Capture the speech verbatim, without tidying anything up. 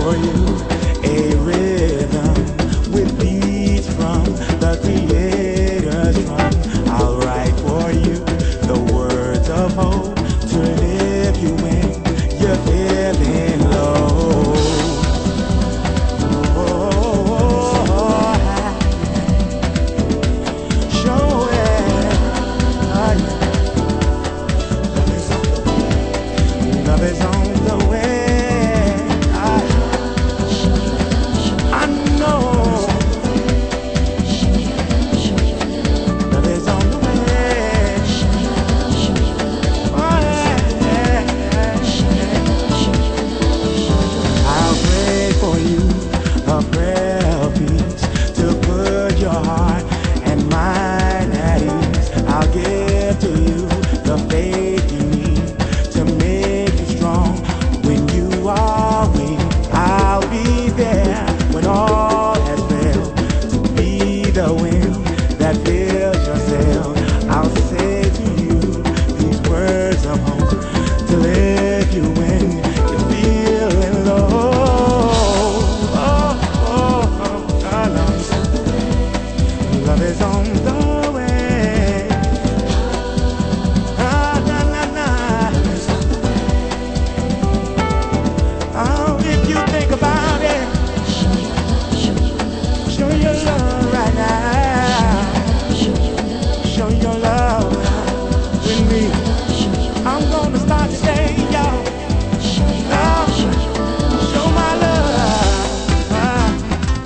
for you a rhythm with beats from the Creator's drum. I'll write for you the words of hope to lift you when you're feeling low.